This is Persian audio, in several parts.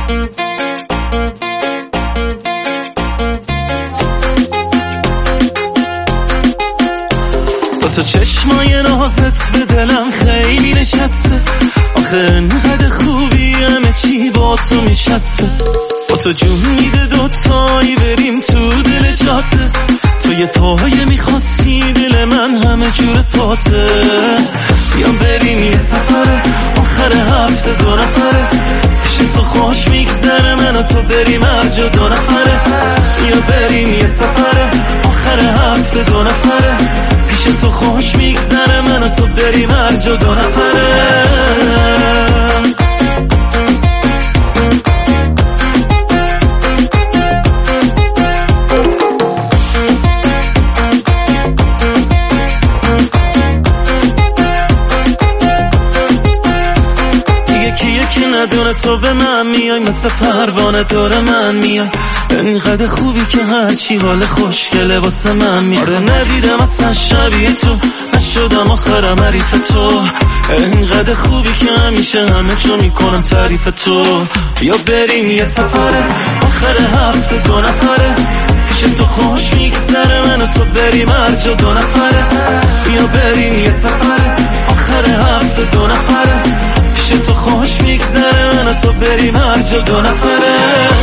تو چشمای نازت به دلم خیلی نشسته، آخه انقدر خوبی همه چی با تو میشسته. با تو جون میده دوتایی بریم تو دل جاده، تو یه پایه میخواستی دل من همه جور پاته. بیام بریم یه سفره آخر هفته 2 نفره، پیش تو خوش میگذره من و تو بریم هر جا 2 نفره. بیا بریم یه سفره آخر هفته 2 نفره، پیش تو خوش میگذره من و تو بریم هر جا 2 نفره. کیه که ندونه تو به من میای، مثل پروانه دور من میای. انقدر خوبی که هرچی حال خوشگله واسه من میخواد. آره ندیدم اصلا شبیه تو، نشدم آخرم حریف تو. انقدر خوبی که همیشه همه جا میکنم تعریف تو. بیا بریم یه سفره آخر هفته 2 نفره، پیش تو خوش میگذره من و تو بریم هر جا 2 نفره. بیا بریم یه سفره آخر هفته 2 نفره، پیش تو خوش میگذره من و تو بریم هر جا 2 نفره.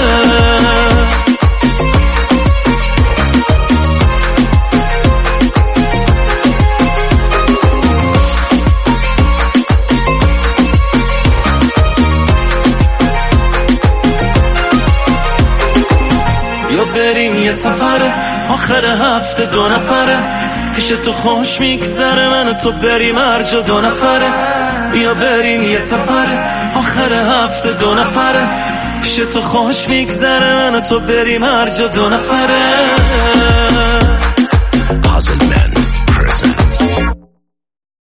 بیا بریم یه سفره آخر هفته 2 نفره، پیش تو خوش میگذره من و تو بریم هر جا 2 نفره. بیا بریم یه سفره آخر هفته 2 نفره، پیش تو خوش میگذره من و تو بریم هر جا 2 نفره.